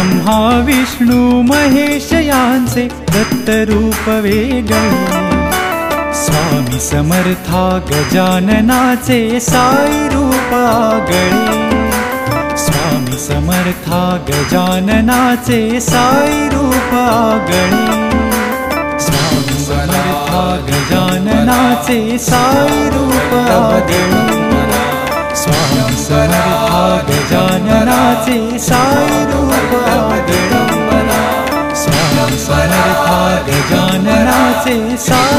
ब्रह्मा विष्णु महेश यांचे दत्तरूप वेगळे। स्वामी समर्था गजाननाचे साई रूप आगळे। स्वामी समर्था गजाननाचे साई रूप आगळे। स्वामी समर्था गजाननाचे साई रूप आगळे। स्वामी समर्था गजाननाचे साई रूप आगळे। स्वामी समर्था गजाननाचे साई